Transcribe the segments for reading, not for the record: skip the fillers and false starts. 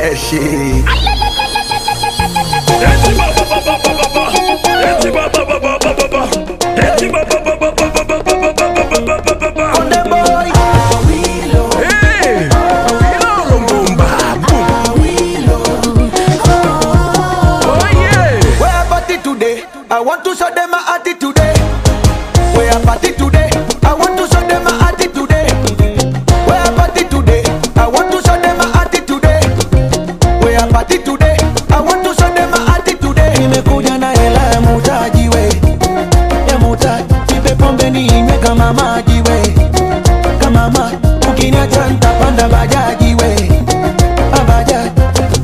that shit. I want to show them my attitude today. We are party today. I want to show them my attitude today. We are party today. I want to show them my attitude today. We are party today. I want to show them my attitude today. Nimekuja na hela ya mutaji we, ya mutaji. Nipe pombe ninywe kama maji we, kama maji. Ukiniacha nitapanda bajaji we, bajaji.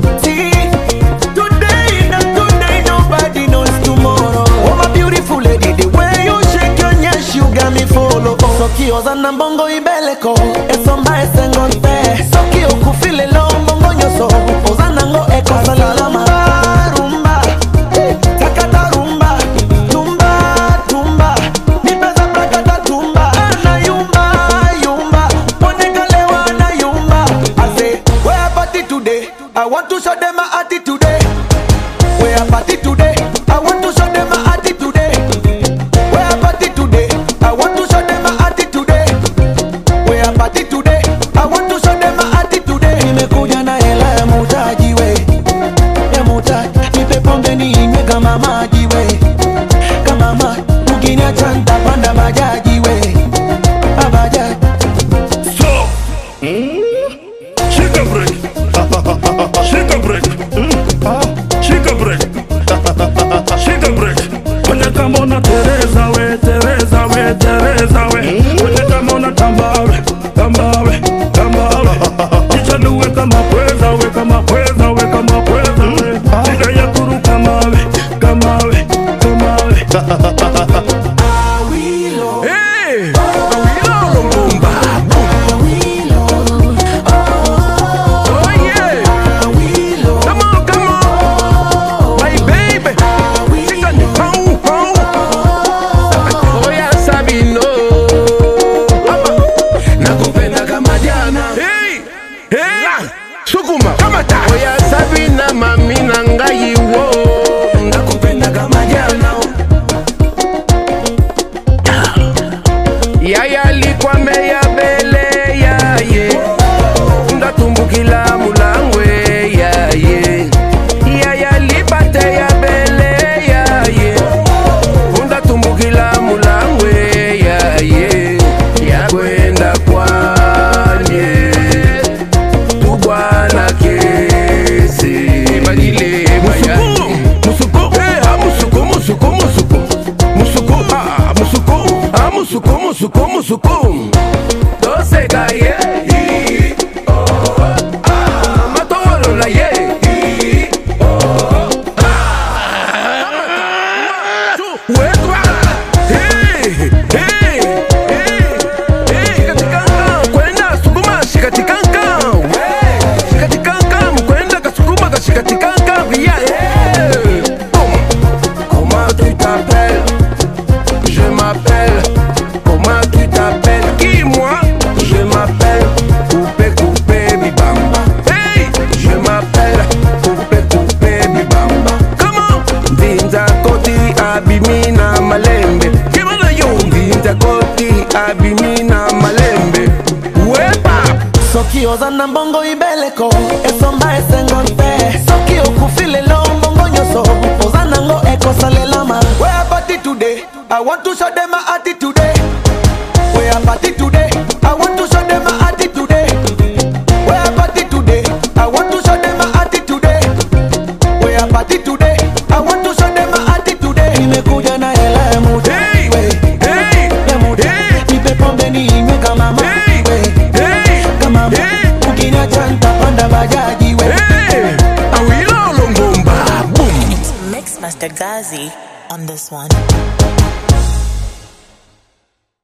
Sokioza na mbongo ibeleko esomba esengonte Sokio kufile lo mbongo nyoso Ozana ngo eko salalama Rumba, takata rumba Tumba, tumba Nipeza prakata tumba Na yumba, yumba Ponekalewa na yumba I say, we are party today I want to show them my attitude today. We are party today I want to show them my attitude today. We are party today I want to show them my party today. I want to show them my attitude today. Nimekuja na hela ya mutaji we, ya mutaji. Nipe pombe ninywe kama maji we, kama maji. Ukiniacha nitapanda bajaji we, bajaji. So, shake a break, shake a break, shake a break, shake a break. Kwenye kama una Teresa we, Teresa we, Teresa we. Kwenye kama una Tambawe. Tambawe, tambawe. Ichaluwe kama pweza, we kama pweza, we kama pweza, we. Tika ya kuru kamawe, kamawe, kamawe. Awilo, hey, awilo lumbumba, awilo, oh yeah, awilo, come on, my baby. Tika ni pau, pau. Oh yeah, Sabino. Hey, hey, sukuma kama ta. Oya Sabina mami nangai wo. Nakupenda kama jana. Yaya likwa meya bele ya ye. Ndatumbukila mulangwe ya ye. Yaya lipate ya bele ya ye. Ndatumbukila mulangwe ya ye. Ya kwenda kwa musuku, musuku. Dose gaye, matolo la ye. Wetwa, hey, hey, hey, hey. Shikatikanga, kwenda sukuma shikatikanga. Shikatikanga, kwenda kasukuma kashikatikanga. Yeah. Comment tu t'appelles? Je m'appelle. Comment tu t'appelles? Qui moi? Je m'appelle Coupé Coupé Bibamba. Hey! Je m'appelle Coupé Coupé Bibamba. Comment? Dinza koti abimina malembe. Kimana yo? Dinza koti abimina malembe. Wepa! Sokioza na mbongo ibeleko esomba esengonte Sokio kufile lo mbongo nyoso Ozana ngo eko salelama. We are party today I want to show them my attitude today. We are party today I want to show them my attitude today. We are party today I want to show them my attitude today. We are party today I want to show them my attitude today. Nimekuja na hela ya mutaji we, ya mutaji. Nipe pombe ninywe kama maji we, kama maji. Ukiniacha nitapanda bajaji we. Awilo lumbumba, boom. Mix Master Gazi on this one.